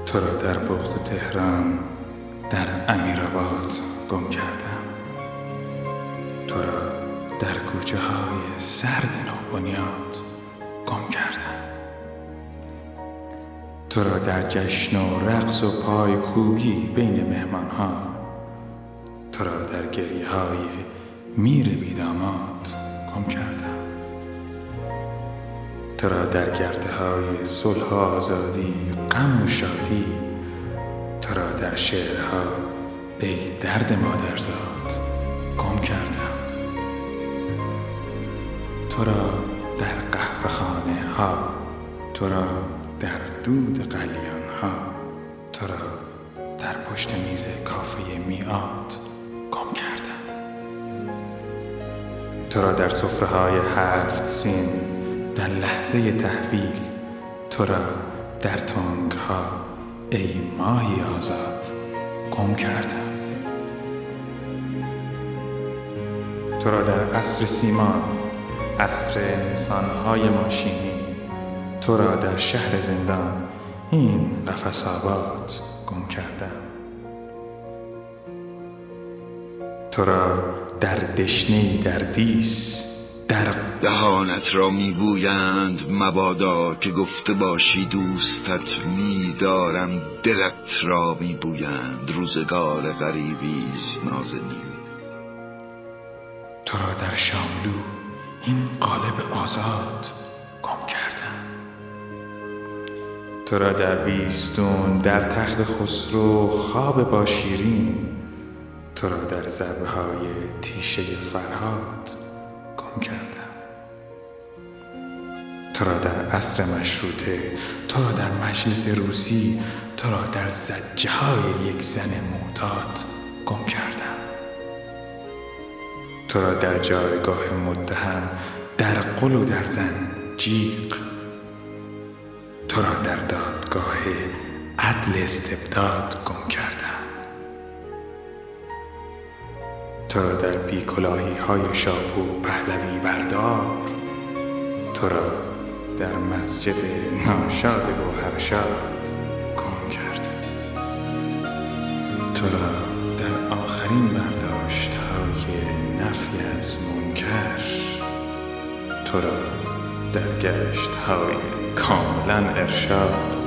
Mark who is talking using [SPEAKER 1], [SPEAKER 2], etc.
[SPEAKER 1] تو را در بغض تهران در امیرآباد گم کردم. تو را در کوچه های سرد نوبنیاد گم کردم. تو را در جشن و رقص و پای کوبی بین مهمان ها، تو را در گریه های میر بیداماد گم کردم. تو را در گرده های صلح و آزادی، غم و شادی، تو را در شعرها ای درد مادرزاد گم کردم. تو را در قهوه خانه ها، تو را در دود قلیان ها، تو را در پشت میز کافه میعاد گم کردم. تو را در سفره های 7 سین در لحظه تحویل، تو را در تنگ ها ای ماهی آزاد گم کردم. تو را در عصر سیمان، عصر انسان‌های ماشینی، تو را در شهر زندان، این قفس آباد گم کردم. تو را در دشنه‌ای در دیس، در
[SPEAKER 2] دهانت را میگویند مبادا که گفته باشی دوستت می‌دارم، دلت را میگویند روزگار غریبیست نازنین.
[SPEAKER 1] تو را در شاملو، این قالب آزاد گم کردم. تو را در بیستون، در تخت خسرو خواب با شیرین، تو را در ضربه های تیشه فرهاد گم کردم. تو را در عصر مشروطه، تو را در مجلس روسی، تو را در زجه های یک زن معتاد گم کردم. تو را در جایگاه متهم، در قل و در زنجیق، تو را در دادگاه عدل استبداد گم کردم. تو را در بیکلاهی های شاپو پهلوی بردار، تو را در مسجد ناشاد گوهرشاد گم کردم. تو را در آخرین برداشت های نفی از منکر، تو را در گشت های کاملا ارشاد